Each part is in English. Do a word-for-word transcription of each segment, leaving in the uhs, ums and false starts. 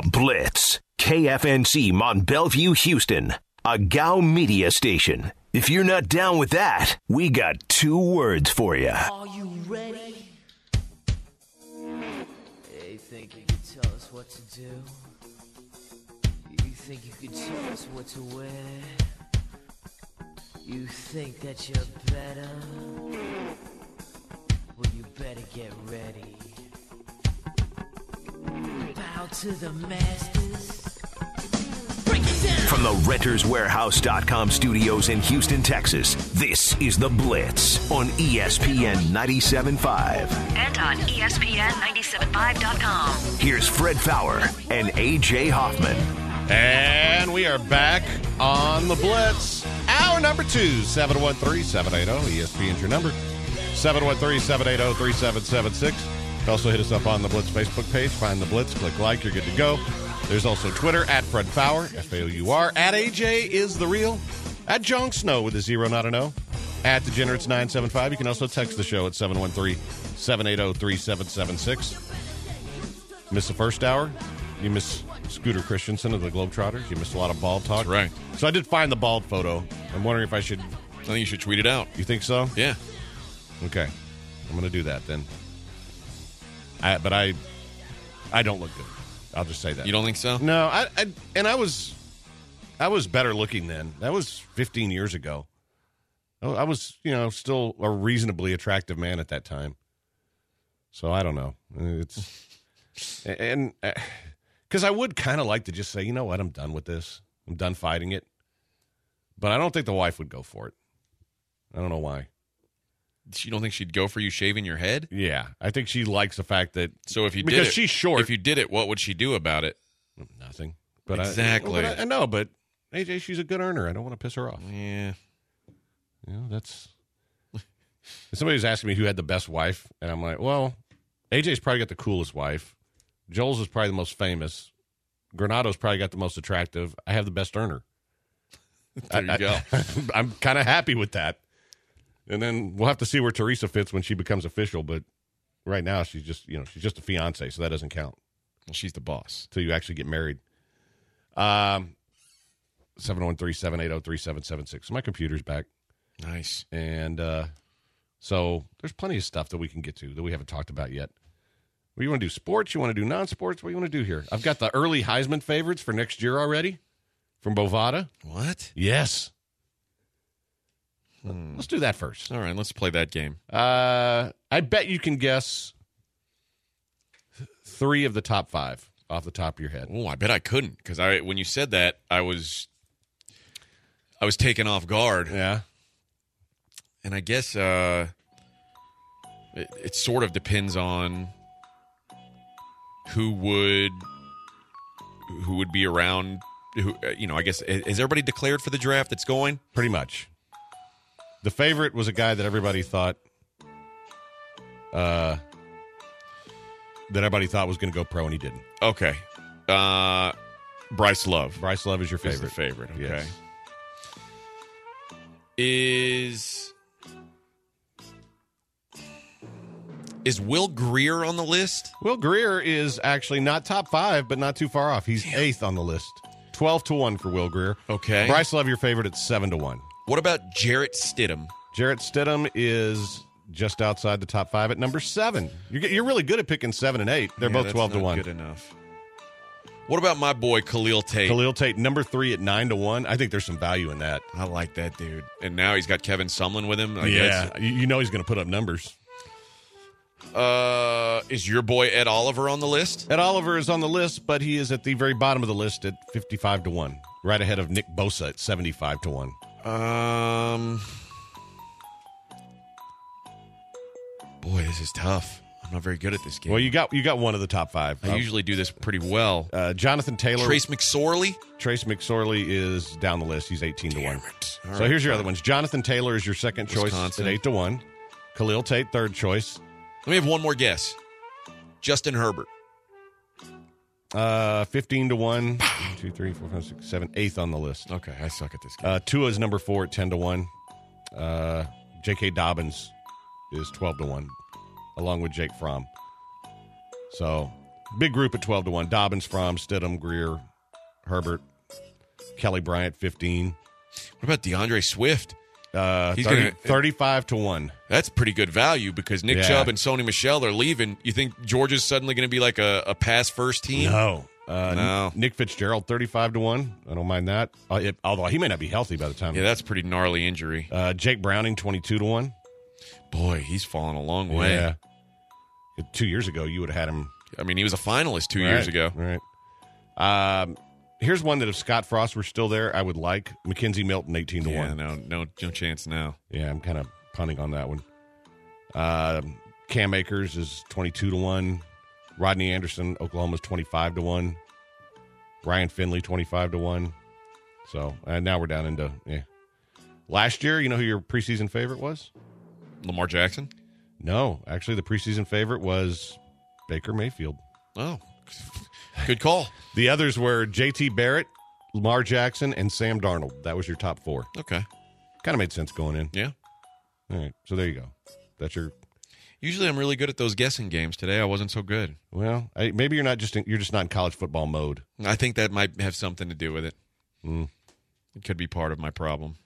Blitz. K F N C Mont Bellevue, Houston. A G A U media station. If you're not down with that, we got two words for you. Are you ready? You think you can tell us what to do? You think you can tell us what to wear? You think that you're better? Well, you better get ready. Bow to the masters. Break it down. From the Renters Warehouse dot com studios in Houston, Texas, this is The Blitz on E S P N ninety-seven point five. And on E S P N ninety-seven point five dot com. Here's Fred Faour and A J Hoffman. And we are back on The Blitz. Hour number two, seven one three, seven eight zero. E S P N's your number. seven one three, seven eight zero, three seven seven six. Also hit us up on the Blitz Facebook page. Find The Blitz, click like, you're good to go. There's also Twitter, at Fred Faour, F A O U R. At A J is the real. At Jon Snow with a zero, not an O. At Degenerates nine seven five. You can also text the show at seven one three, seven eight zero, three seven seven six. Miss the first hour? You miss Scooter Christensen of the Globetrotters? You missed a lot of bald talk? That's right. So I did find the bald photo. I'm wondering if I should... I think you should tweet it out. You think so? Yeah. Okay. I'm going to do that then. I, but I I don't look good. I'll just say that. You don't think so? No, I, I and I was I was better looking then. That was fifteen years ago. I, I was, you know, still a reasonably attractive man at that time. So I don't know. It's and because I would kind of like to just say, you know what, I'm done with this. I'm done fighting it. But I don't think the wife would go for it. I don't know why. You don't think she'd go for you shaving your head? Yeah, I think she likes the fact that. So if you did because it, she's short. If you did it, what would she do about it? Nothing. But exactly. I, but I, I know, but A J, she's a good earner. I don't want to piss her off. Yeah. You know, that's. Somebody was asking me who had the best wife, and I'm like, well, A J's probably got the coolest wife. Joel's is probably the most famous. Granado's probably got the most attractive. I have the best earner. There you I, go. I, I'm kind of happy with that. And then we'll have to see where Teresa fits when she becomes official. But right now, she's just, you know, she's just a fiance, so that doesn't count. Well, she's the boss. Until you actually get married. Um, seven one three, seven eight zero, three seven seven six. So my computer's back. Nice. And uh, so there's plenty of stuff that we can get to that we haven't talked about yet. What, you want to do sports? You want to do non-sports? What do you want to do here? I've got the early Heisman favorites for next year already from Bovada. What? Yes. Hmm. Let's do that first. All right, let's play that game. Uh, I bet you can guess th- three of the top five off the top of your head. Oh, I bet I couldn't because I when you said that, I was I was taken off guard. Yeah. And I guess uh, it, it sort of depends on who would who would be around. Who you know? I guess is everybody declared for the draft that's going? Pretty much. The favorite was a guy that everybody thought uh, that everybody thought was going to go pro, and he didn't. Okay. Uh, Bryce Love. Bryce Love is your Is favorite. the favorite. Okay. Yes. Is is Will Grier on the list? Will Grier is actually not top five, but not too far off. He's Damn. eighth on the list. Twelve to one for Will Grier. Okay. Bryce Love, your favorite, at seven to one. What about Jarrett Stidham? Jarrett Stidham is just outside the top five at number seven. You're, you're really good at picking seven and eight. They're Yeah, both that's twelve to not one. Good enough. What about my boy Khalil Tate? Khalil Tate, number three at nine to one. I think there's some value in that. I like that dude. And now he's got Kevin Sumlin with him. I yeah, guess. you you know he's going to put up numbers. Uh, is your boy Ed Oliver on the list? Ed Oliver is on the list, but he is at the very bottom of the list at fifty-five to one, right ahead of Nick Bosa at seventy-five to one. Um, boy, this is tough. I'm not very good at this game. Well, you got you got one of the top five. I uh, usually do this pretty well. Uh, Jonathan Taylor. Trace McSorley? Trace McSorley is down the list. He's eighteen to one. It. So right, here's your fine. other ones. Jonathan Taylor is your second choice Wisconsin. at eight to one. Khalil Tate, third choice. Let me have one more guess. Justin Herbert. Uh, fifteen to one. one, two, three, four, five, six, seven, eighth on the list. Okay, I suck at this game. Uh, Tua is number four at ten to one. Uh, J K. Dobbins is twelve to one, along with Jake Fromm. So Big group at twelve to one. Dobbins, Fromm, Stidham, Greer, Herbert, Kelly Bryant, fifteen. What about DeAndre Swift? Uh, He's thirty, gonna- thirty-five to one. That's pretty good value because Nick Yeah. Chubb and Sony Michel are leaving. You think Georgia's suddenly going to be like a, a pass-first team? No. Uh, No. Nick Fitzgerald, thirty-five to one. I don't mind that. Uh, it, although he may not be healthy by the time. Yeah, that's a pretty gnarly injury. Uh, Jake Browning, twenty-two to one. Boy, he's fallen a long way. Yeah. Two years ago, you would have had him. I mean, he was a finalist two Right, years ago. Right. Um, here's one that if Scott Frost were still there, I would like. Mackenzie Milton, eighteen to Yeah, one. no, no, no chance now. Yeah, I'm kind of punting on that one. Uh, Cam Akers is twenty-two to one. Rodney Anderson, Oklahoma's twenty-five to one. Ryan Finley, twenty-five to one. So, and now we're down into, yeah. Last year, you know who your preseason favorite was? Lamar Jackson? No, actually, the preseason favorite was Baker Mayfield. Oh, good call. The others were J T Barrett, Lamar Jackson, and Sam Darnold. That was your top four. Okay. Kind of made sense going in. Yeah. All right, so there you go. That's your. Usually I'm really good at those guessing games. Today I wasn't so good. Well, I, maybe you're not just in, you're just not in college football mode. I think that might have something to do with it. Mm. It could be part of my problem.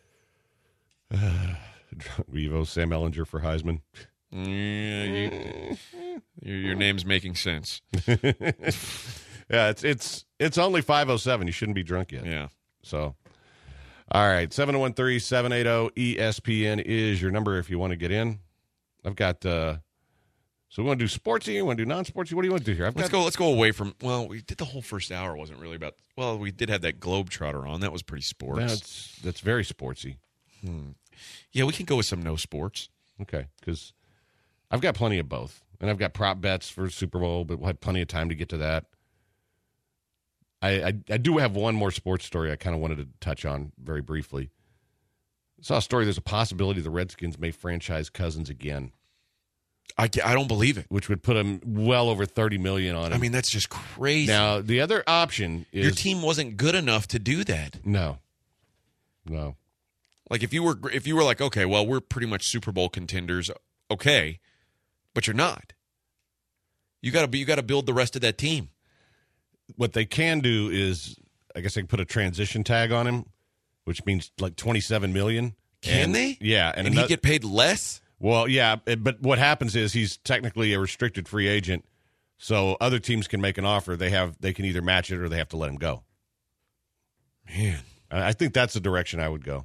Revo Sam Ellinger for Heisman. Yeah, you, your, your name's making sense. Yeah, it's it's it's only five oh seven. You shouldn't be drunk yet. Yeah. So, all right, seven one three, seven eight zero, E S P N is your number if you want to get in. I've got, uh, so we want to do sportsy, we want to do non-sportsy. What do you want to do here? I've Let's got, go. Let's go away from. Well, we did the whole first hour. Wasn't really about. Well, we did have that Globetrotter on. That was pretty sports. That's, that's very sportsy. Yeah, we can go with some no sports. Okay, because I've got plenty of both. And I've got prop bets for Super Bowl, but we'll have plenty of time to get to that. I, I, I do have one more sports story I kind of wanted to touch on very briefly. I saw a story, there's a possibility the Redskins may franchise Cousins again, I, ca- I don't believe it. which would put him well over thirty million dollars on him. I mean, that's just crazy. now, the other option is... Your team wasn't good enough to do that. No. No. Like if you were, if you were like, okay, well, we're pretty much Super Bowl contenders, okay, but you're not. You got to, you got to build the rest of that team. What they can do is, I guess they can put a transition tag on him, which means like twenty-seven million dollars. Can And- they? Yeah. And, another- he get paid less. Well, yeah, it- but what happens is he's technically a restricted free agent, so other teams can make an offer. They have they can either match it or they have to let him go. Man, I I think that's the direction I would go.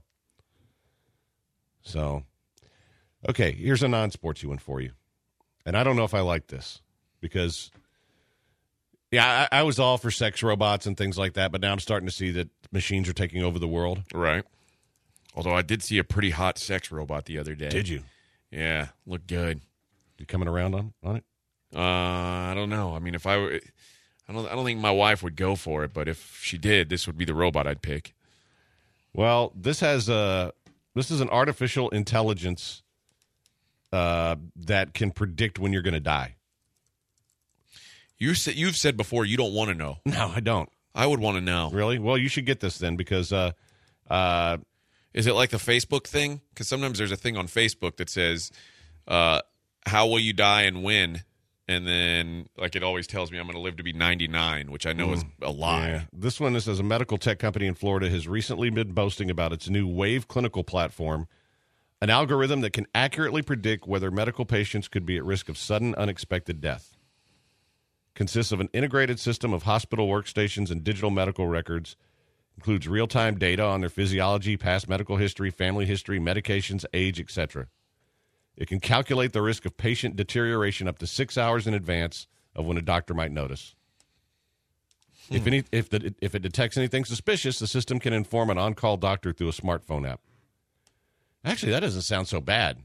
So, okay, here's a non-sportsy one for you, and I don't know if I like this because, yeah, I, I was all for sex robots and things like that, but now I'm starting to see that machines are taking over the world. right. Although I did see a pretty hot sex robot the other day. Did you? Yeah, looked good. You coming around on on it? Uh, I don't know. I mean, if I were, I don't, I don't think my wife would go for it. But if she did, this would be the robot I'd pick. Well, this has a this is an artificial intelligence uh, that can predict when you're going to die. You said you've said before you don't want to know. No, I don't. I would want to know. Really? Well, you should get this then because uh, uh, Is it like the Facebook thing? Because sometimes there's a thing on Facebook that says, uh, "How will you die and when?" And then, like, it always tells me I'm going to live to be ninety-nine, which I know is a lie. yeah. This one, this is a medical tech company in Florida has recently been boasting about its new Wave clinical platform, an algorithm that can accurately predict whether medical patients could be at risk of sudden, unexpected death. Consists of an integrated system of hospital workstations and digital medical records. Includes real-time data on their physiology, past medical history, family history, medications, age, et cetera. It can calculate the risk of patient deterioration up to six hours in advance of when a doctor might notice. Hmm. If any, if the, if it detects anything suspicious, the system can inform an on-call doctor through a smartphone app. Actually, that doesn't sound so bad.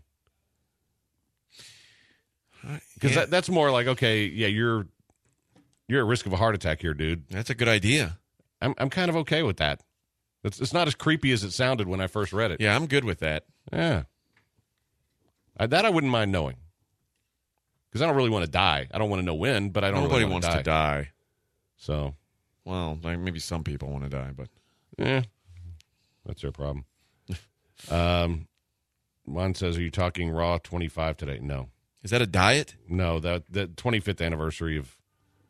Because Yeah. that, that's more like, okay, yeah, you're you're at risk of a heart attack here, dude. That's a good idea. I'm I'm kind of okay with that. It's it's not as creepy as it sounded when I first read it. Yeah, I'm good with that. Yeah. I, that I wouldn't mind knowing. Because I don't really want to die. I don't want to know when, but I don't Nobody really want wants to die. to die. So, Well, like maybe some people want to die, but yeah, that's their problem. um, Juan says, are you talking Raw twenty-five today? No. is that a diet? No, the, the twenty-fifth anniversary of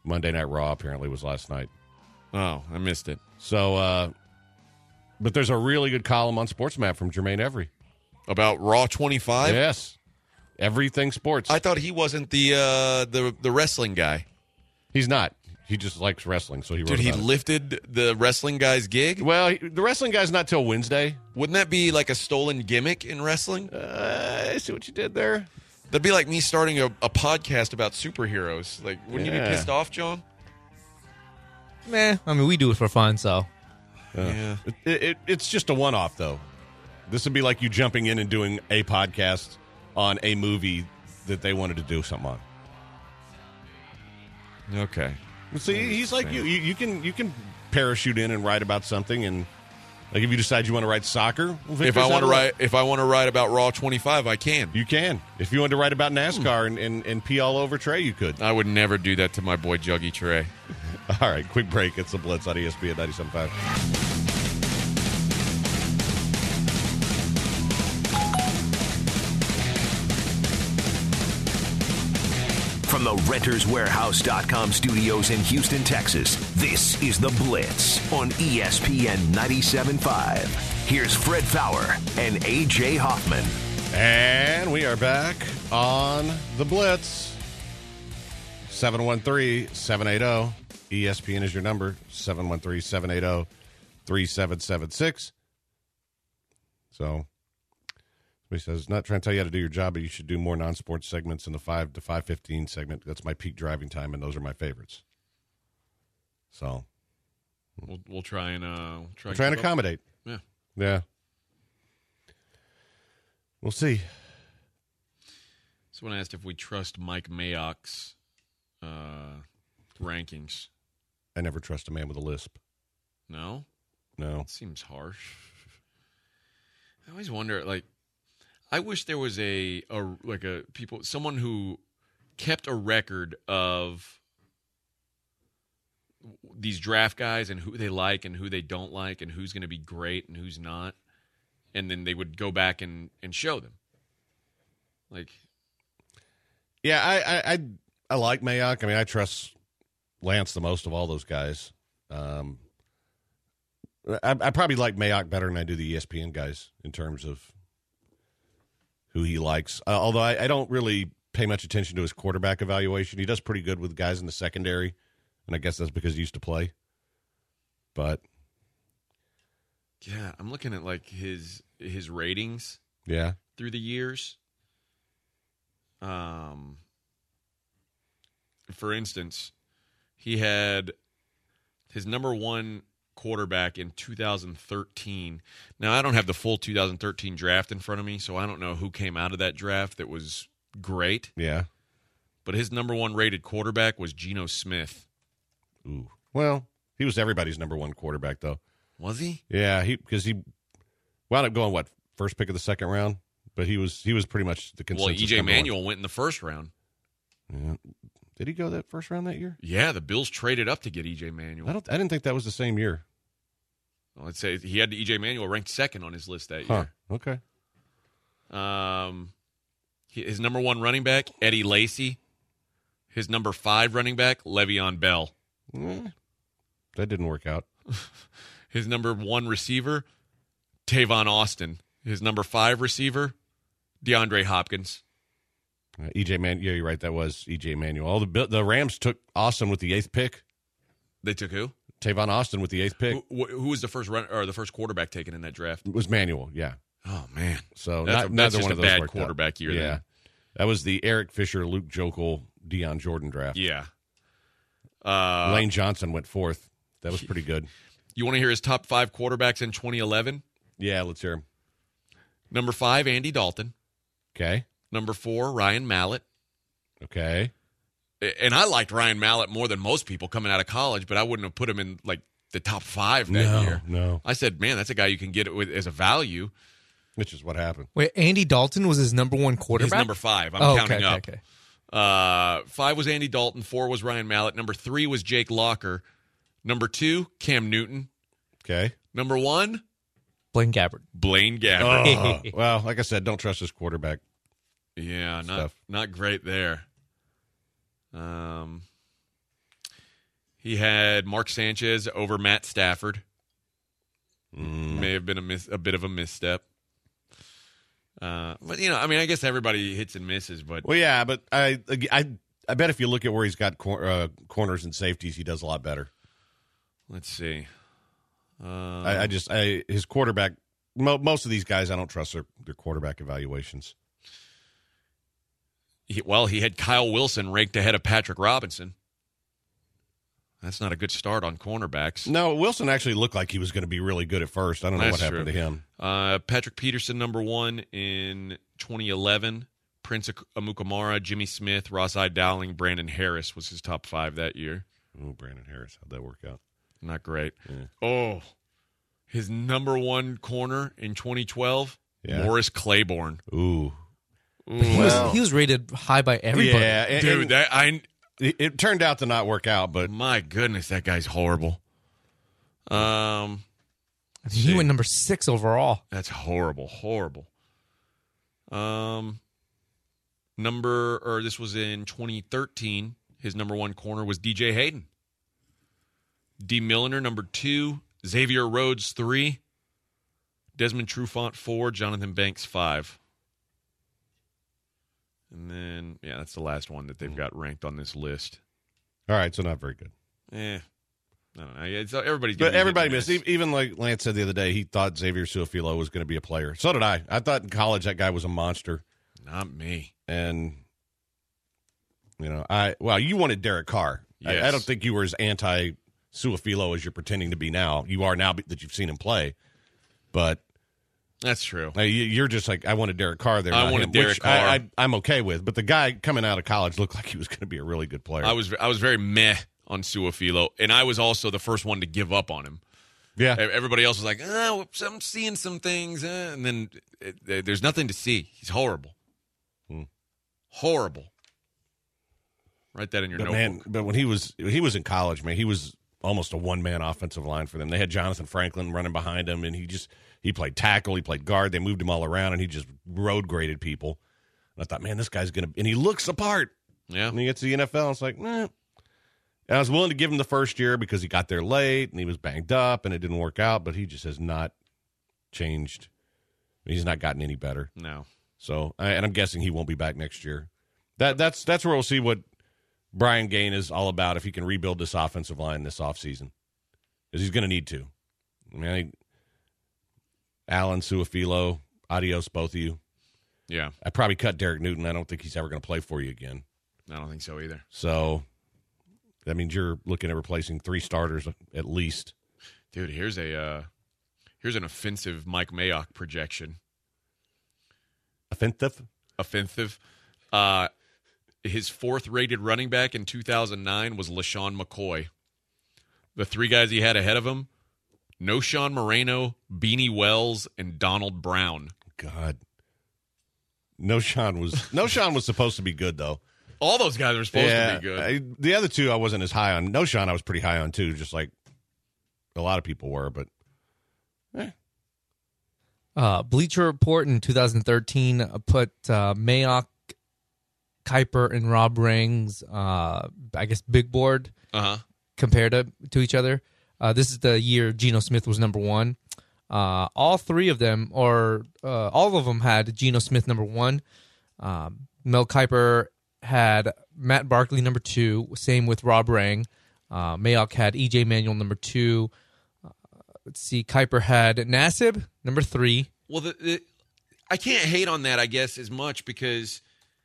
Monday Night Raw apparently was last night. Oh, I missed it. So, uh, but there's a really good column on SportsMap from Jermaine Every. About Raw twenty-five? Yes. Everything sports. I thought he wasn't the uh, the the wrestling guy. He's not. He just likes wrestling, so he wrote Dude, he about it. lifted the wrestling guy's gig? Well, he, the wrestling guy's not till Wednesday. Wouldn't that be like a stolen gimmick in wrestling? Uh, I see what you did there. That'd be like me starting a, a podcast about superheroes. Like, wouldn't you Yeah. be pissed off, John? Meh. I mean, we do it for fun, so. Yeah. It, it, it's just a one-off, though. This would be like you jumping in and doing a podcast on a movie that they wanted to do something on. Okay. See, he's like you. you. You can you can parachute in and write about something, and like if you decide you want to write soccer, well, If Victor's I want out to of write, if I want to write about Raw twenty-five, I can. you can. If you want to write about NASCAR and, and, and pee all over Trey, you could. I would never do that to my boy Juggy Trey. All right, quick break. It's the Blitz on E S P N ninety-seven point five. From the Renters Warehouse dot com studios in Houston, Texas, this is The Blitz on E S P N ninety-seven point five. Here's Fred Fowler and A J Hoffman. And we are back on The Blitz. seven one three, seven eight zero. E S P N is your number. seven one three, seven eight zero, three seven seven six. So, somebody says, not trying to tell you how to do your job, but you should do more non-sports segments in the five to five fifteen segment. That's my peak driving time, and those are my favorites. So, We'll, we'll try and uh, try I'm trying to keep up. accommodate. Yeah. Yeah. We'll see. Someone asked if we trust Mike Mayock's uh, rankings. I never trust a man with a lisp. No, No. that seems harsh. I always wonder, like, I wish there was a, a like a people someone who kept a record of these draft guys and who they like and who they don't like and who's going to be great and who's not, and then they would go back and, and show them. Like, Yeah, I, I, I, I like Mayock. I mean, I trust Lance the most of all those guys. Um, I, I probably like Mayock better than I do the E S P N guys in terms of who he likes. Uh, although I, I don't really pay much attention to his quarterback evaluation. He does pretty good with guys in the secondary, and I guess that's because he used to play. But yeah, I'm looking at like his his ratings yeah, through the years. Um, for instance, he had his number one quarterback in two thousand thirteen. Now, I don't have the full two thousand thirteen draft in front of me, so I don't know who came out of that draft that was great. yeah. But his number one rated quarterback was Geno Smith. Ooh. Well, he was everybody's number one quarterback, though. Was he? Yeah, he because he wound up going what first pick of the second round, but he was he was pretty much the Well, consensus. E J number one. Manuel went in the first round. Yeah. Did he go that first round that year? Yeah, the Bills traded up to get E J Manuel. I don't. I didn't think that was the same year. Well, let's say he had E J Manuel ranked second on his list that Huh. year. Okay. Um, he- his number one running back, Eddie Lacy. His number five running back, Le'Veon Bell. Eh, that didn't work out. His number one receiver, Tavon Austin. His number five receiver, DeAndre Hopkins. Uh, E J Man. Yeah, you're right. That was E J Manuel. All the Bi- the Rams took Austin with the eighth pick. They took who? Tavon Austin with the eighth pick. Who, who was the first run or the first quarterback taken in that draft? It was Manuel. Yeah. Oh man, So That's not, a- neither that's just one a of those bad worked out. quarterback year Yeah. then. That was the Eric Fisher, Luke Jokel, Deion Jordan draft. yeah. Uh, Lane Johnson went fourth. That was pretty good. You want to hear his top five quarterbacks in twenty eleven? Yeah, let's hear him. Number five, Andy Dalton. Okay. Number four, Ryan Mallett. Okay. And I liked Ryan Mallett more than most people coming out of college, but I wouldn't have put him in like the top five that No, year. no. I said, man, that's a guy you can get with as a value. Which is what happened. Wait, Andy Dalton was his number one quarterback? He's number five. I'm Oh, okay, counting okay, up. okay. Uh, five was Andy Dalton. Four was Ryan Mallett. Number three was Jake Locker. Number two, Cam Newton. Okay. Number one, Blaine Gabbert. Blaine Gabbert. Oh, well, like I said, don't trust his quarterback. Yeah, not Stuff. not great there. Um, He had Mark Sanchez over Matt Stafford. Mm. May have been a, mis- a bit of a misstep. Uh, but, you know, I mean, I guess everybody hits and misses. But Well, yeah, but I, I, I bet if you look at where he's got cor- uh, corners and safeties, he does a lot better. let's see. Uh, I, I just, I his quarterback, mo- most of these guys, I don't trust their, their quarterback evaluations. he, well, he had Kyle Wilson ranked ahead of Patrick Robinson. That's not a good start on cornerbacks. No, Wilson actually looked like he was going to be really good at first. I don't know That's what happened true. to him. Uh, Patrick Peterson, number one in twenty eleven. Prince Amukamara, Jimmy Smith, Ross-I Dowling, Brandon Harris was his top five that year. Oh, Brandon Harris. How'd that work out? Not great. Yeah. Oh, his number one corner in twenty twelve, Yeah. Morris Claiborne. Ooh. He was he was rated high by everybody. Yeah, and- Dude, and that I it, it turned out to not work out, but my goodness, that guy's horrible. Um, I think he went number six overall. that's horrible, horrible. Um, number or this was in twenty thirteen. His number one corner was D J Hayden. D. Milliner, number two. Xavier Rhodes, three. Desmond Trufant, four. Jonathan Banks, five. And then, yeah, that's the last one that they've got ranked on this list. all right, so not very good. Eh, I don't know. It's, everybody's But gonna be everybody hit and missed. E- Even like Lance said the other day, he thought Xavier Suafilo was going to be a player. So did I. I thought in college that guy was a monster. Not me. And, you know, I, well, you wanted Derek Carr. I, I Yes. don't think you were as anti Suafilo as you're pretending to be now. You are now that you've seen him play. But That's true. uh, you- you're just like, I wanted Derek Carr there. I not wanted him, Derek which I, Carr. I, I'm okay with. But the guy coming out of college looked like he was going to be a really good player. I was I was very meh on Suafilo, and I was also the first one to give up on him. yeah. Everybody else was like, oh, I'm seeing some things, eh, and then it, it, there's nothing to see. He's horrible. Hmm. Horrible. Write that in your But notebook. man, but when he was when he was in college, man, he was almost a one man offensive line for them. They had Jonathan Franklin running behind him, and he just he played tackle, he played guard. They moved him all around, and he just road graded people. And I thought, man, this guy's gonna, and he looks the part. Yeah. And he gets to the N F L, and it's like, nah. And I was willing to give him the first year because he got there late and he was banged up, and it didn't work out. But he just has not changed. He's not gotten any better. No. So, I- and I'm guessing he won't be back next year. That that's that's where we'll see what Brian Gain is all about if he can rebuild this offensive line this offseason. Because he's going to need to. I mean, I think Allen, Suafilo, adios, both of you. Yeah. I probably cut Derek Newton. I don't think he's ever going to play for you again. I don't think so either. So that means you're looking at replacing three starters at least. Dude, here's a uh, here's an offensive Mike Mayock projection. Offensive? Offensive. Uh, his fourth rated running back in two thousand nine was LaShawn McCoy. The three guys he had ahead of him, Noshawn Moreno, Beanie Wells, and Donald Brown. God. No Sean was no Sean was supposed to be good though. All those guys were supposed to be good. I, the other two I wasn't as high on. No Sean I was pretty high on too, just like a lot of people were, but eh. Uh, Bleacher Report in two thousand thirteen put uh, Mayock, Kuiper, and Rob Rang's, uh, I guess, big board Uh-huh. compared to, to each other. Uh, this is the year Geno Smith was number one. Uh, all three of them, or uh, all of them, had Geno Smith number one. Um, Mel Kiper had Matt Barkley number two. Same with Rob Rang. Uh, Mayock had E J Manuel number two. Uh, let's see, Kiper had Nassib number three. Well, the, the, I can't hate on that, I guess, as much because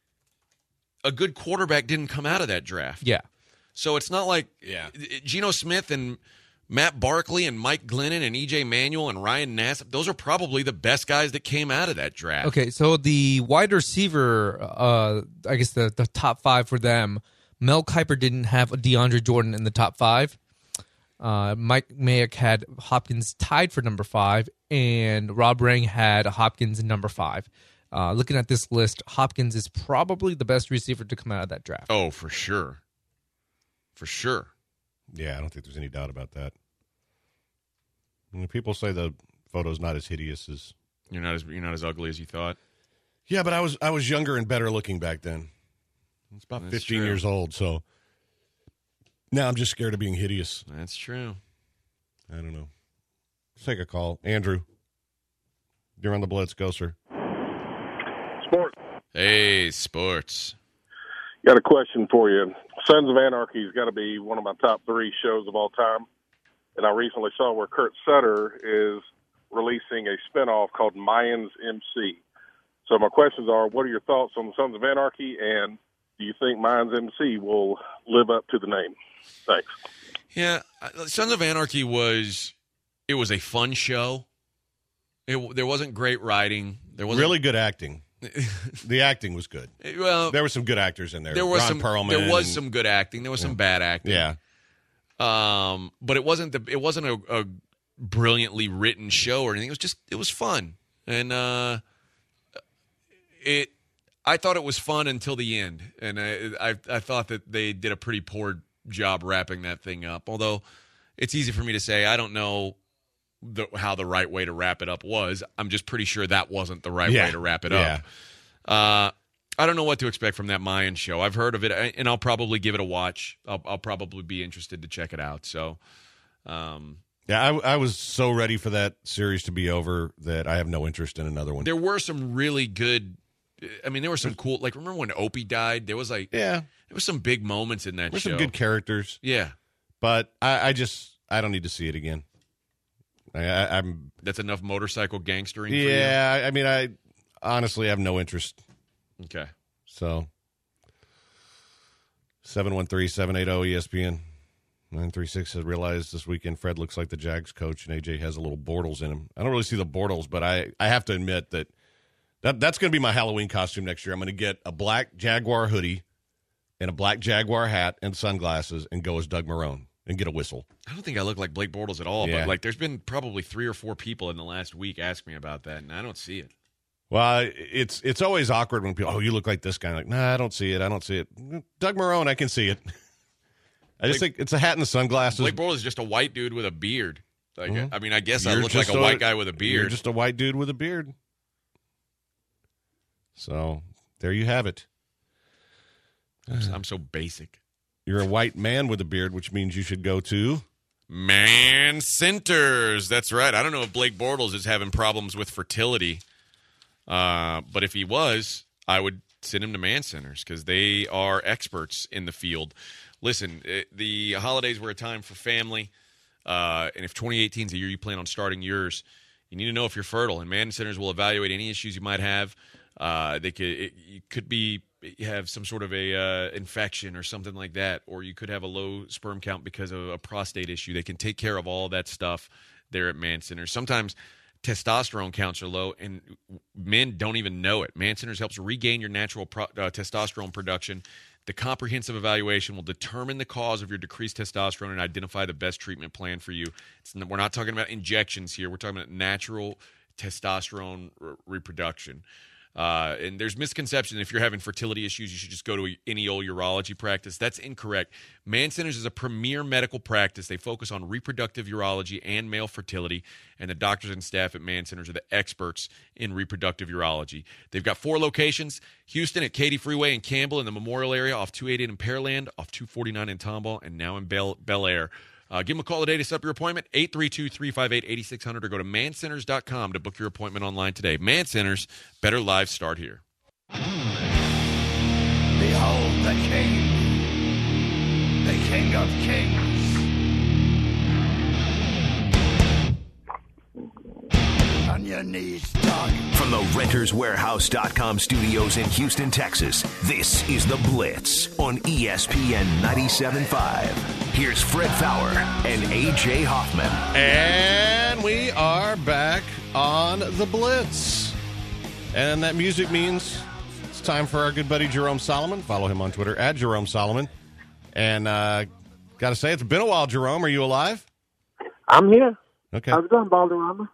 a good quarterback didn't come out of that draft. Yeah. So it's not like Yeah. Geno Smith and Matt Barkley and Mike Glennon and E J Manuel and Ryan Nassib, those are probably the best guys that came out of that draft. Okay, so the wide receiver, uh, I guess the, the top five for them, Mel Kiper didn't have a DeAndre Jordan in the top five. Uh, Mike Mayock had Hopkins tied for number five, and Rob Rang had Hopkins in number five. Uh, looking at this list, Hopkins is probably the best receiver to come out of that draft. Oh, for sure. For sure. Yeah, I don't think there's any doubt about that. I mean, people say the photo's not as hideous as. You're not as you're not as ugly as you thought. Yeah, but I was I was younger and better looking back then. It's about That's fifteen true. years old, so Now I'm just scared of being hideous. That's true. I don't know. Let's take a call. Andrew, you're on the Blitz. Go, sir. Sports. Hey, sports. Got a question for you. Sons of Anarchy has got to be one of my top three shows of all time. And I recently saw where Kurt Sutter is releasing a spinoff called Mayans M C. So my questions are, what are your thoughts on the Sons of Anarchy, and do you think Mayans M C will live up to the name? Thanks. Yeah, Sons of Anarchy was it was a fun show. It, there wasn't great writing. There wasn't really good acting. The acting was good. Well, there were some good actors in there. There was Ron some. Perlman There was and, some good acting. There was yeah. some bad acting. Yeah. Um, but it wasn't the. It wasn't a, a brilliantly written show or anything. It was just. It was fun, and uh, it. I thought it was fun until the end, and I, I I thought that they did a pretty poor job wrapping that thing up. Although it's easy for me to say, I don't know the, how the right way to wrap it up was. I'm just pretty sure that wasn't the right yeah. way to wrap it yeah. up. Uh, I don't know what to expect from that Mayan show. I've heard of it, and I'll probably give it a watch. I'll, I'll probably be interested to check it out. So, um, yeah, I, I was so ready for that series to be over that I have no interest in another one. There were some really good. I mean, there were some cool. Like, remember when Opie died? There was like, yeah, there was some big moments in that There's show. Some good characters. Yeah, but I, I just I don't need to see it again. I, I, I'm. That's enough motorcycle gangstering. Yeah, for you? I mean, I honestly have no interest. Okay. So, seven one three, seven eight zero E S P N nine three six has realized this weekend Fred looks like the Jags coach and A J has a little Bortles in him. I don't really see the Bortles, but I, I have to admit that, that that's going to be my Halloween costume next year. I'm going to get a black Jaguar hoodie and a black Jaguar hat and sunglasses and go as Doug Marrone and get a whistle. I don't think I look like Blake Bortles at all, yeah. but like there's been probably three or four people in the last week ask me about that, and I don't see it. Well, it's it's always awkward when people, oh, you look like this guy. I'm like, nah, I don't see it. I don't see it. Doug Marrone, I can see it. I just Blake, think it's a hat and the sunglasses. Blake Bortles is just a white dude with a beard. Like, mm-hmm. I mean, I guess you're I look like a, a white guy with a beard. You're just a white dude with a beard. So there you have it. I'm, I'm so basic. You're a white man with a beard, which means you should go to Man Centers. That's right. I don't know if Blake Bortles is having problems with fertility. Uh, but if he was, I would send him to Man Centers because they are experts in the field. Listen, it, the holidays were a time for family, uh, and if twenty eighteen is the year you plan on starting yours, you need to know if you're fertile. And Man Centers will evaluate any issues you might have. Uh, they could it, you could be you have some sort of a uh, infection or something like that, or you could have a low sperm count because of a prostate issue. They can take care of all that stuff there at Man Centers. Sometimes testosterone counts are low, and men don't even know it. Man Centers helps regain your natural pro- uh, testosterone production. The comprehensive evaluation will determine the cause of your decreased testosterone and identify the best treatment plan for you. It's, we're not talking about injections here. We're talking about natural testosterone r- reproduction. Uh, and there's misconception if you're having fertility issues, you should just go to any old urology practice. That's incorrect. Man Centers is a premier medical practice. They focus on reproductive urology and male fertility, and the doctors and staff at Man Centers are the experts in reproductive urology. They've got four locations: Houston at Katy Freeway and Campbell in the Memorial area, off two eighty in Pearland, off two forty-nine in Tomball, and now in Bel, Bel Air. Uh, give them a call today to set up your appointment, eight three two, three five eight, eight six zero zero, or go to man centers dot com to book your appointment online today. Man Centers, better lives start here. Behold the King, the King of Kings. On your knees, dog. From the renters warehouse dot com studios in Houston, Texas, this is The Blitz on E S P N ninety-seven point five. Here's Fred Fowler and A J Hoffman. And we are back on The Blitz. And that music means it's time for our good buddy Jerome Solomon. Follow him on Twitter at Jerome Solomon. And uh, got to say, it's been a while, Jerome. Are you alive? I'm here. Okay. How's it going, Balderrama?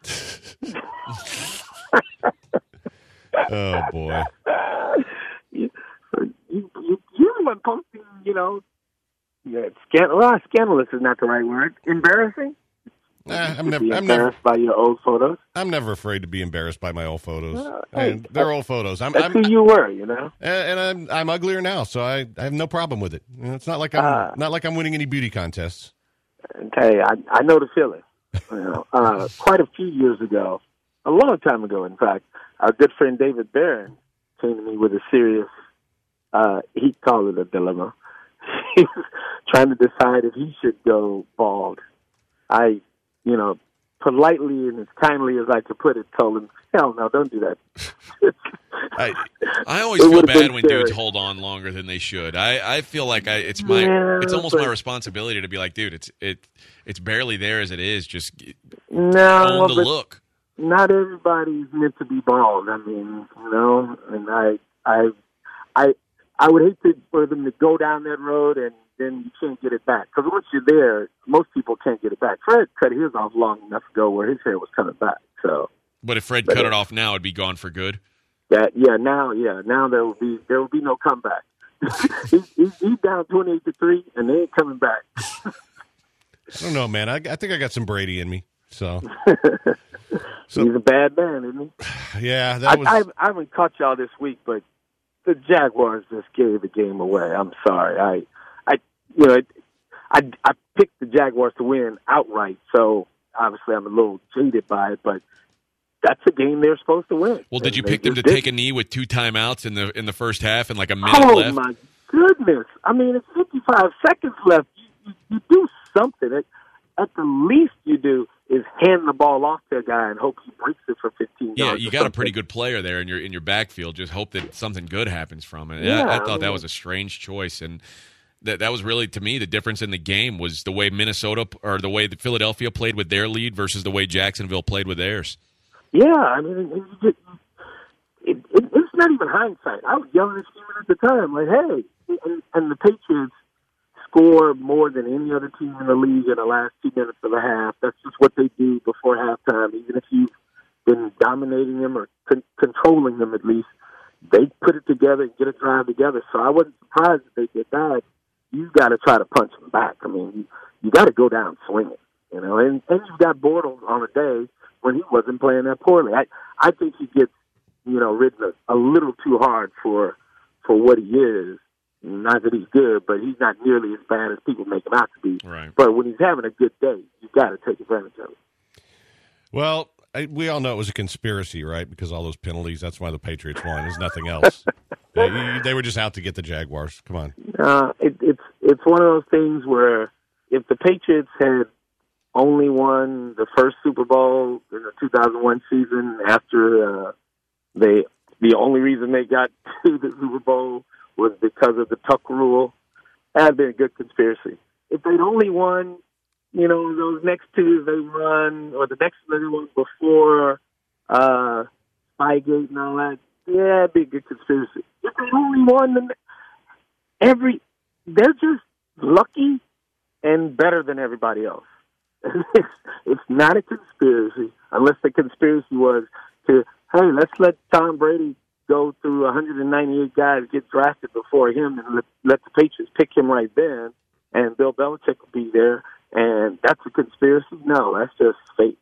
Oh, boy. You, you, you, you're the one posting, you know, yeah, scandal, well, scandalous is not the right word. Embarrassing? Nah, I'm You never. be I'm never. embarrassed by your old photos. I'm never afraid to be embarrassed by my old photos. Uh, and hey, they're old photos. I'm. That's I'm who you were, you know. and I'm. I'm uglier now, so I, I have no problem with it. You know, it's not like I'm. Uh, not like I'm winning any beauty contests. Okay, I, I know the feeling. You know, uh, quite a few years ago, a long time ago, in fact, our good friend David Barron came to me with a serious, uh, he called it a dilemma. He was trying to decide if he should go bald. I, you know, politely and as kindly as I could put it, told him, hell no, don't do that. I I always It feel would've bad been when scary. dudes hold on longer than they should. I, I feel like I it's my Yeah, it's almost my but- responsibility to be like, dude, it's it it's barely there as it is. Just No, own the but look. not everybody's meant to be bald. I mean, you know, and I, I, I, I would hate to, for them to go down that road and then you can't get it back. Because once you're there, most people can't get it back. Fred cut his off long enough ago where his hair was coming back. So But if Fred But cut it- it off now, it'd be gone for good. that, yeah, now, yeah, now there will be there will be no comeback. he's, he's, he's down twenty-eight to three, and they ain't coming back. I don't know, man. I, I think I got some Brady in me. So So- He's a bad man, isn't he? yeah, I, that was. I, I haven't caught y'all this week, but the Jaguars just gave the game away. I'm sorry. I, I, you know, I, I picked the Jaguars to win outright, so obviously I'm a little jaded by it, but that's a game they're supposed to win. Well, did And you they pick them to just take a didn't. knee with two timeouts in the in the first half and like a minute Oh left? my goodness! I mean, it's fifty-five seconds left. You, you, you do something. At, at the least, you do is hand the ball off to a guy and hope he breaks it for fifteen Yeah, yards. you or got a something. pretty good player there in your in your backfield. Just hope that something good happens from it. Yeah, I, I I thought mean- that was a strange choice, and that that was really to me the difference in the game was the way Minnesota or the way that Philadelphia played with their lead versus the way Jacksonville played with theirs. Yeah, I mean, it, it, it, it, it's not even hindsight. I was yelling at Steven at the time, like, hey, and, and the Patriots score more than any other team in the league in the last two minutes of a half. That's just what they do before halftime. Even if you've been dominating them or con- controlling them at least, they put it together and get a drive together. So I wasn't surprised that they did that. You've got to try to punch them back. I mean, you, you got to go down swinging, you know, and, and you've got Bortles on a day when he wasn't playing that poorly. I, I think he gets, you know, ridden a, a little too hard for for what he is. Not that he's good, but he's not nearly as bad as people make him out to be. Right. But when he's having a good day, you've got to take advantage of it. Well, I, we all know it was a conspiracy, right? Because all those penalties. That's why the Patriots won. There's nothing else. they, they were just out to get the Jaguars. Come on. Uh, it, it's it's one of those things where if the Patriots had only won the first Super Bowl in the two thousand one season after uh, they the only reason they got to the Super Bowl was because of the Tuck rule, that'd been a good conspiracy. If they'd only won, you know, those next two they won, or the next they won before uh, Spygate and all that, yeah, it'd be a good conspiracy. If they only won the every, they're just lucky and better than everybody else. It's, it's not a conspiracy unless the conspiracy was to, hey, let's let Tom Brady go through one hundred ninety-eight guys get drafted before him and let, let the Patriots pick him right then, and Bill Belichick will be there, and that's a conspiracy? No, that's just fate.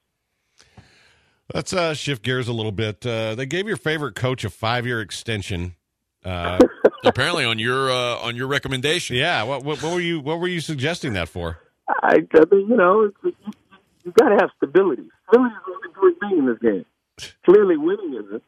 Let's uh, shift gears a little bit. Uh, they gave your favorite coach a five-year extension. Uh, Apparently, on your uh, on your recommendation. yeah. What, what, what were you What were you suggesting that for? I, I mean, you know, it's, you, you got to have stability. Stability is the only important thing in this game. Clearly, winning isn't.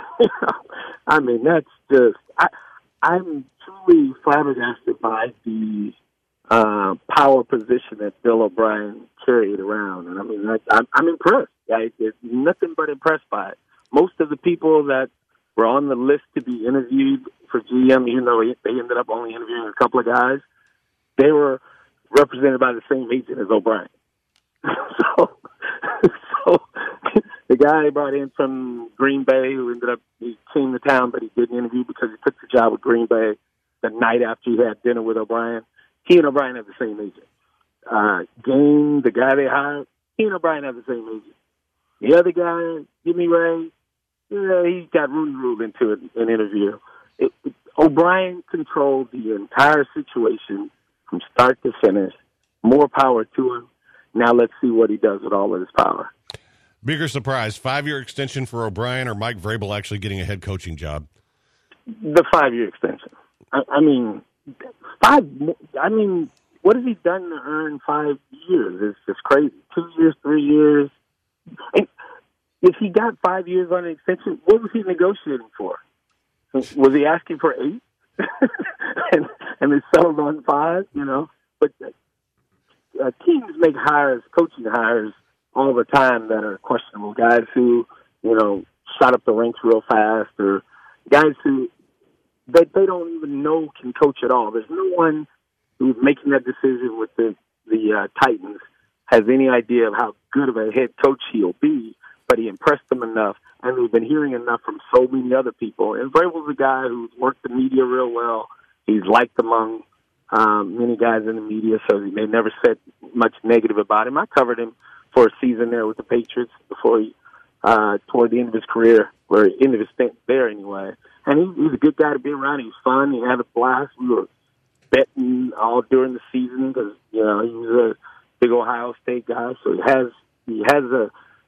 I mean, that's just. I, I'm truly flabbergasted by the uh, power position that Bill O'Brien carried around, and I mean, I, I'm, I'm impressed. I, there's nothing but impressed by it. Most of the people that were on the list to be interviewed for G M, even though they ended up only interviewing a couple of guys, they were represented by the same agent as O'Brien. so, so the guy they brought in from Green Bay, who ended up, he came to town, but he didn't interview because he took the job with Green Bay the night after he had dinner with O'Brien. He and O'Brien have the same agent. Uh, Game, the guy they hired, he and O'Brien have the same agent. The other guy, Jimmy Ray, yeah, he got Rooney ruled into an, an interview. It, it, O'Brien controlled the entire situation from start to finish. More power to him. Now let's see what he does with all of his power. Bigger surprise, five-year extension for O'Brien or Mike Vrabel actually getting a head coaching job? The five-year extension. I, I mean, five. I mean, what has he done to earn five years? It's just crazy. Two years, three years. And if he got five years on an extension, what was he negotiating for? Was he asking for eight? and and they settled on five, you know? But uh, teams make hires, coaching hires, all the time that are questionable. Guys who, you know, shot up the ranks real fast, or guys who they, they don't even know can coach at all. There's no one who's making that decision with the, the uh, Titans has any idea of how good of a head coach he'll be, but he impressed them enough, and we've been hearing enough from so many other people. And Vrabel's a guy who's worked the media real well. He's liked among um, many guys in the media, so they never said much negative about him. I covered him for a season there with the Patriots before he, uh, toward the end of his career, or end of his stint there anyway. And he, he's a good guy to be around. He was fun. He had a blast. We were betting all during the season because, you know, he was a big Ohio State guy. So he has, he has a,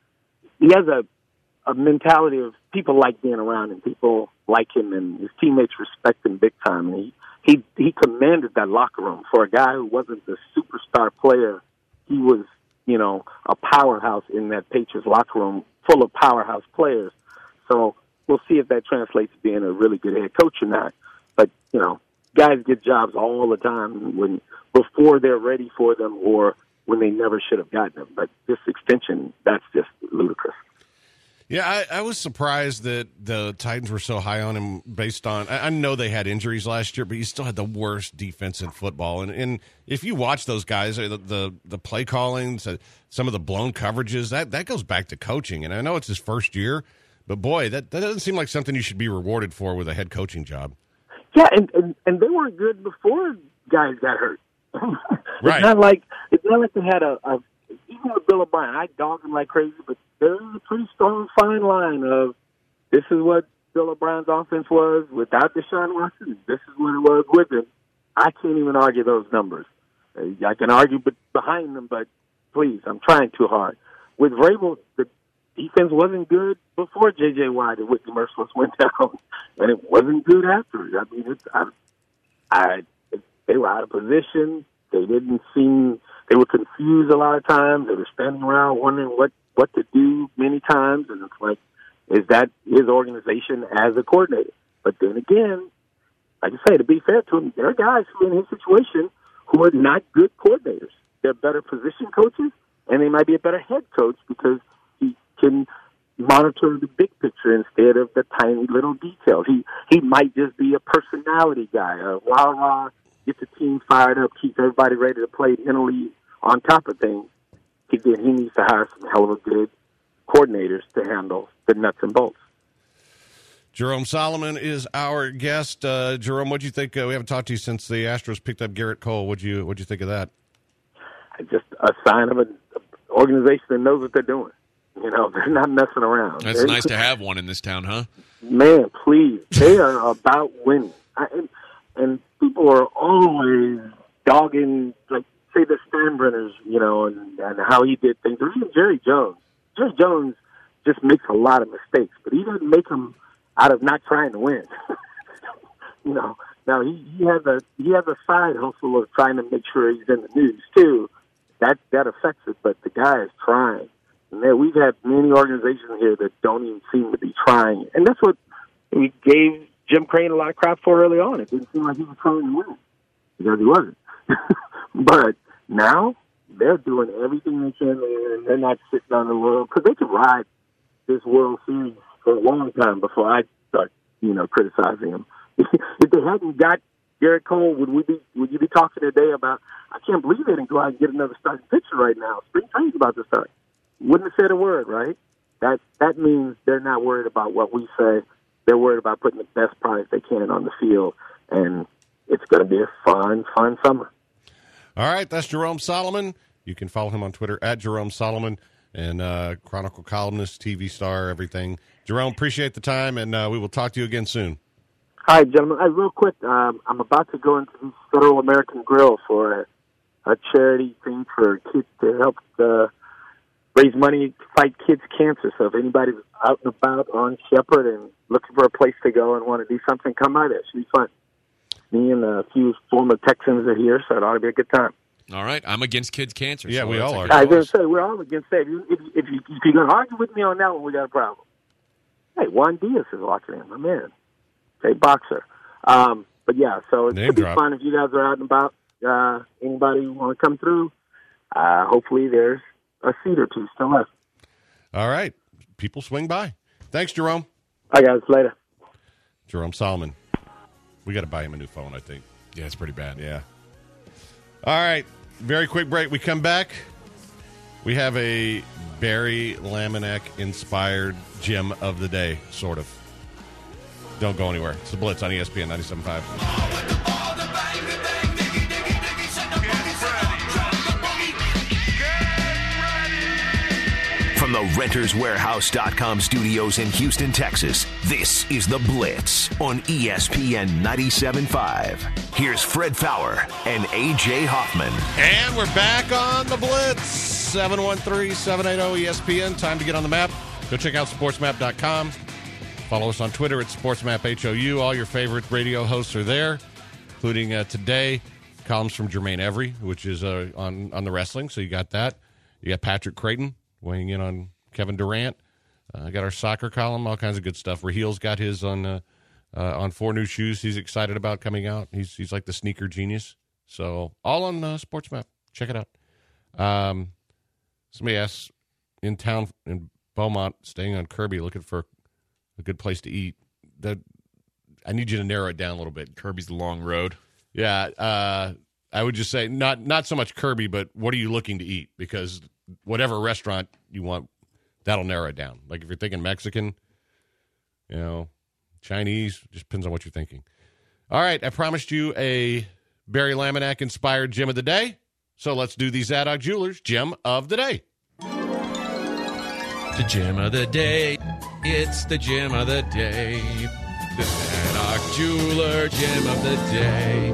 he has a, a mentality of people like being around him. People like him, and his teammates respect him big time. And he, he, he commanded that locker room. For a guy who wasn't the superstar player, he was, you know, a powerhouse in that Patriots locker room full of powerhouse players. So we'll see if that translates to being a really good head coach or not. But, you know, guys get jobs all the time when before they're ready for them or when they never should have gotten them. But this extension, that's just ludicrous. Yeah, I, I was surprised that the Titans were so high on him based on – I know they had injuries last year, but he still had the worst defense in football. And, and if you watch those guys, the, the, the play callings, some of the blown coverages, that, that goes back to coaching. And I know it's his first year, but, boy, that, that doesn't seem like something you should be rewarded for with a head coaching job. Yeah, and, and, and they weren't good before guys got hurt. Right. It's not like it's not like they had a, a – even with Bill O'Brien, I dogged him like crazy, but there's a pretty strong fine line of this is what Bill O'Brien's offense was without Deshaun Watson. This is what it was with him. I can't even argue those numbers. I can argue behind them, but please, I'm trying too hard. With Vrabel, the defense wasn't good before J J. Watt and Whitney Merciless went down, and it wasn't good after. I mean, it's, I, I, they were out of position. They didn't seem – they were confused a lot of times. They were standing around wondering what, what to do many times, and it's like, is that his organization as a coordinator? But then again, like I say, to be fair to him, there are guys who are in his situation who are not good coordinators. They're better position coaches, and they might be a better head coach because he can monitor the big picture instead of the tiny little details. He he might just be a personality guy, a rah-rah, get the team fired up, keep everybody ready to play Italy on top of things. He, then he needs to hire some hell of a good coordinators to handle the nuts and bolts. Jerome Solomon is our guest. Uh, Jerome, what'd you think? Uh, we haven't talked to you since the Astros picked up Garrett Cole. What'd you What'd you think of that? Just a sign of an organization that knows what they're doing. You know, they're not messing around. That's they're, nice to have one in this town, huh? Man, please. They are about winning. I, and, and people are always dogging, like, say, the Steinbrenners, you know, and, and how he did things. Or even Jerry Jones. Jerry Jones just makes a lot of mistakes, but he doesn't make them out of not trying to win. You know, now he, he has a he has a side hustle of trying to make sure he's in the news too. That that affects it, but the guy is trying. And there, we've had many organizations here that don't even seem to be trying, and that's what we gave Jim Crane a lot of crap for early on. It didn't seem like he was trying to win because he wasn't. But now they're doing everything they can, and they're not sitting on the world because they could ride this World Series for a long time before I start, you know, criticizing them. If they hadn't got Garrett Cole, would we be? Would you be talking today about? I can't believe they didn't go out and get another starting pitcher right now. Spring training's about to start. Wouldn't have said a word, right? That that means they're not worried about what we say. They're worried about putting the best product they can on the field, and it's going to be a fun, fun summer. All right, that's Jerome Solomon. You can follow him on Twitter at Jerome Solomon, and uh, Chronicle columnist, T V star, everything. Jerome, appreciate the time, and uh, we will talk to you again soon. All right, gentlemen. Hey, real quick, um, I'm about to go into the Federal American Grill for a, a charity thing for kids to help uh, raise money to fight kids' cancer. So if anybody's out and about on Shepherd and looking for a place to go and want to do something, come by there. It should be fun. Me and a few former Texans are here, so it ought to be a good time. All right. I'm against kids' cancer. Yeah, so we that's all a are. good I was going cause. to say, we're all against that. If, you, if, if, you, if you're going to argue with me on that one, we got a problem. Hey, Juan Diaz is watching him. I'm in. Great boxer. Um, but, yeah, so it Name should be drop. fun if you guys are out and about. Uh, anybody who want to come through, uh, hopefully there's a seat or two still left. All right. People swing by. Thanks, Jerome. All right, guys. Later. Jerome Solomon. We got to buy him a new phone, I think. Yeah, it's pretty bad. Yeah. All right. Very quick break. We come back. We have a Barry Laminack-inspired gem of the day, sort of. Don't go anywhere. It's the Blitz on E S P N ninety-seven point five. From the Renters Warehouse dot com studios in Houston, Texas, this is The Blitz on E S P N ninety-seven point five. Here's Fred Fowler and A J Hoffman. And we're back on The Blitz. seven one three, seven eight zero, E S P N. Time to get on the map. Go check out sports map dot com. Follow us on Twitter at SportsMapHOU. All your favorite radio hosts are there, including uh, today, columns from Jermaine Every, which is uh, on, on the wrestling, so you got that. You got Patrick Creighton weighing in on Kevin Durant. I uh, got our soccer column, all kinds of good stuff. Rahil's got his on uh, uh, on four new shoes he's excited about coming out. He's he's like the sneaker genius. So all on uh, SportsMap. Check it out. Um, somebody asked, in town in Beaumont, staying on Kirby, looking for a good place to eat. That I need you to narrow it down a little bit. Kirby's the long road. Yeah, uh, I would just say not not so much Kirby, but what are you looking to eat? Because whatever restaurant you want, that'll narrow it down. Like if you're thinking Mexican, you know, Chinese, just depends on what you're thinking. All right, I promised you a Barry Laminack-inspired gem of the day, so let's do the Zadok Jewelers gem of the day. The gem of the day. It's the gem of the day. The Zadok Jeweler gem of the day.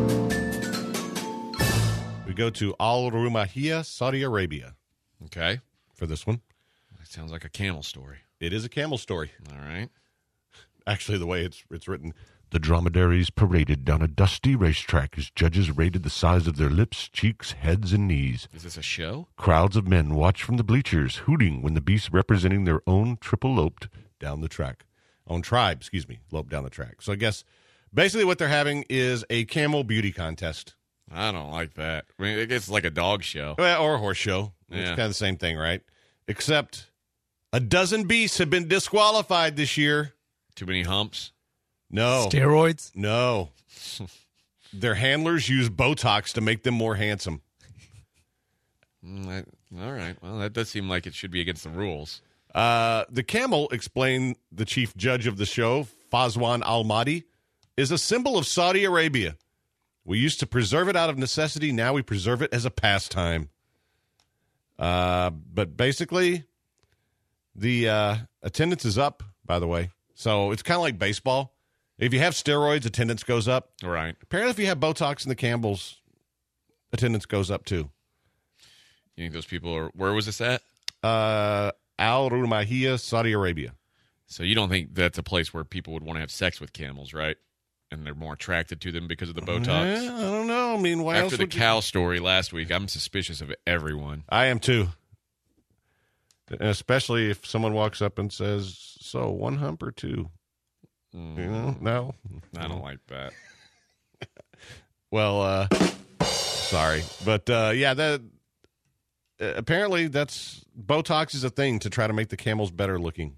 We go to Al Rumahia, Saudi Arabia. Okay. For this one. That sounds like a camel story. It is a camel story. All right. Actually, the way it's it's written. The dromedaries paraded down a dusty racetrack as judges rated the size of their lips, cheeks, heads, and knees. Is this a show? Crowds of men watched from the bleachers, hooting when the beasts representing their own triple loped down the track. Own tribe, excuse me, loped down the track. So I guess basically what they're having is a camel beauty contest. I don't like that. I mean, it's like a dog show. Well, or a horse show. It's Yeah. kind of the same thing, right? Except a dozen beasts have been disqualified this year. Too many humps? No. Steroids? No. Their handlers use Botox to make them more handsome. Mm, I, all right. Well, that does seem like it should be against the rules. Uh, the camel, explained the chief judge of the show, Fazwan Al-Mahdi, is a symbol of Saudi Arabia. We used to preserve it out of necessity. Now we preserve it as a pastime. Uh, but basically, the uh, attendance is up, by the way. So it's kind of like baseball. If you have steroids, attendance goes up. All right. Apparently, if you have Botox in the Campbells, attendance goes up too. You think those people are, where was this at? Uh, Al Rumahia, Saudi Arabia. So you don't think that's a place where people would want to have sex with camels, right? And they're more attracted to them because of the Botox? Yeah, I don't know. I mean, why else After the would you- cow story last week, I'm suspicious of everyone. I am too. And especially if someone walks up and says, so one hump or two? Mm, You know, no. I don't like that. Well, uh, sorry. But, uh, yeah, that uh, apparently that's Botox is a thing to try to make the camels better looking.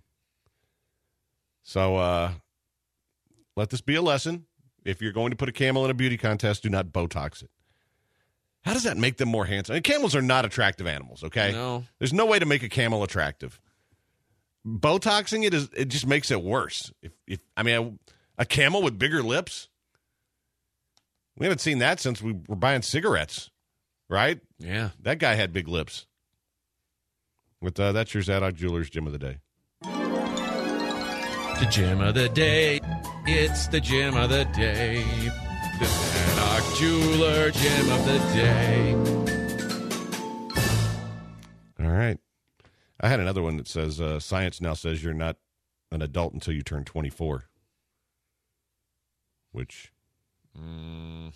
So uh, let this be a lesson. If you're going to put a camel in a beauty contest, do not Botox it. How does that make them more handsome? And camels are not attractive animals, okay? No. There's no way to make a camel attractive. Botoxing it is it just makes it worse. If, if I mean, a, a camel with bigger lips? We haven't seen that since we were buying cigarettes, right? Yeah. That guy had big lips. But uh, that's your Zadok Jewelers gem of the day. The gem of the day. It's the gem of the day. The Zadok Jeweler gem of the day. All right. I had another one that says uh, science now says you're not an adult until you turn twenty-four. Which... Mm,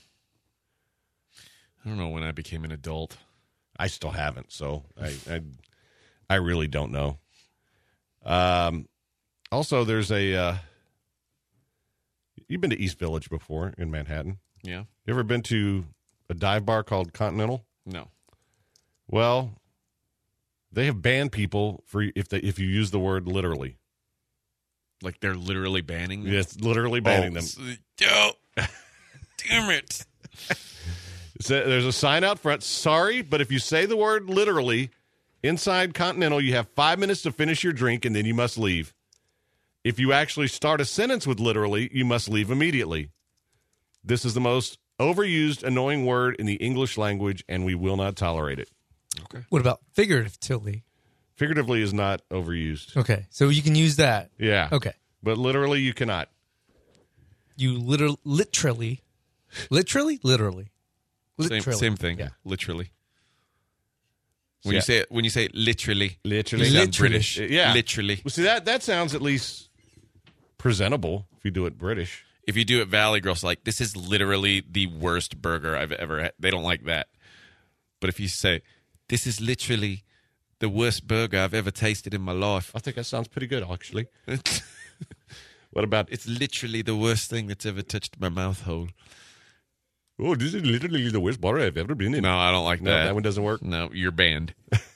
I don't know when I became an adult. I still haven't, so I I, I really don't know. Um, also, there's a... Uh, you've been to East Village before in Manhattan. Yeah. You ever been to a dive bar called Continental? No. Well, they have banned people for if they if you use the word literally. Like they're literally banning them? Yes, literally banning oh, them. Yo, damn it. So there's a sign out front. Sorry, but if you say the word literally inside Continental, you have five minutes to finish your drink, and then you must leave. If you actually start a sentence with literally, you must leave immediately. This is the most overused, annoying word in the English language, and we will not tolerate it. Okay. What about figuratively? Figuratively is not overused. Okay, so you can use that. Yeah. Okay. But literally, you cannot. You literally, literally, literally, literally, Same, literally. same thing. Yeah. Literally. When Yeah. you say it, when you say it literally, Literally. you sound Literally. British. Yeah. Literally. Well, see, that, that sounds at least presentable if you do it British. If you do it Valley Girls, like this is literally the worst burger I've ever had. They don't like that. But if you say this is literally the worst burger I've ever tasted in my life, I think that sounds pretty good, actually. What about it's literally the worst thing that's ever touched my mouth hole. oh, this is literally the worst bar I've ever been in. No, I don't like No, that. that one doesn't work. No, you're banned.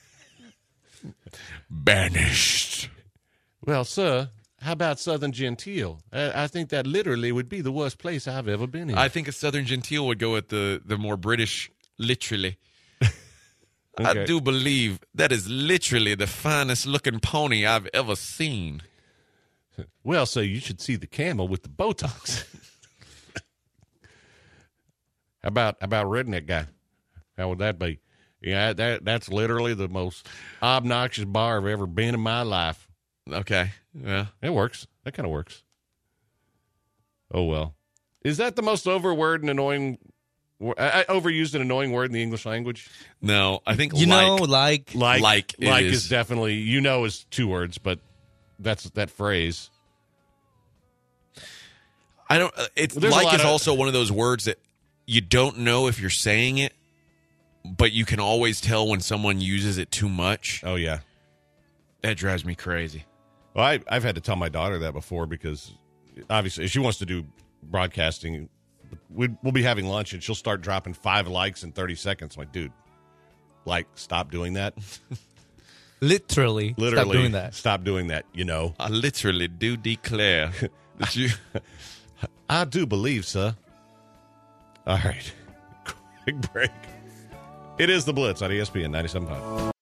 Banished. Well, sir, how about Southern Gentile? I, I think that literally would be the worst place I've ever been in. I think a Southern Gentile would go with the, the more British literally. Okay. I do believe that is literally the finest looking pony I've ever seen. Well, sir, you should see the camel with the Botox. How about how about redneck guy? How would that be? Yeah, that that's literally the most obnoxious bar I've ever been in my life. Okay. Yeah. It works. That kind of works. Oh well. Is that the most over word and annoying, uh, overused and annoying word in the English language? No, I think You like, know, like, Like, Like it like is. is definitely, you know, is two words, but that's that phrase. I don't. uh, It's There's a like lot is of- also one of those words that you don't know if you're saying it, but you can always tell when someone uses it too much. Oh yeah. That drives me crazy. Well, I, I've had to tell my daughter that before because obviously if she wants to do broadcasting. We'd, we'll be having lunch and she'll start dropping five likes in thirty seconds. I'm like, dude, like, stop doing that. literally, Literally, stop doing that. Stop doing that. You know, I literally do declare that you. I do believe, sir. All right, quick break. It is the Blitz on E S P N ninety-seven point five.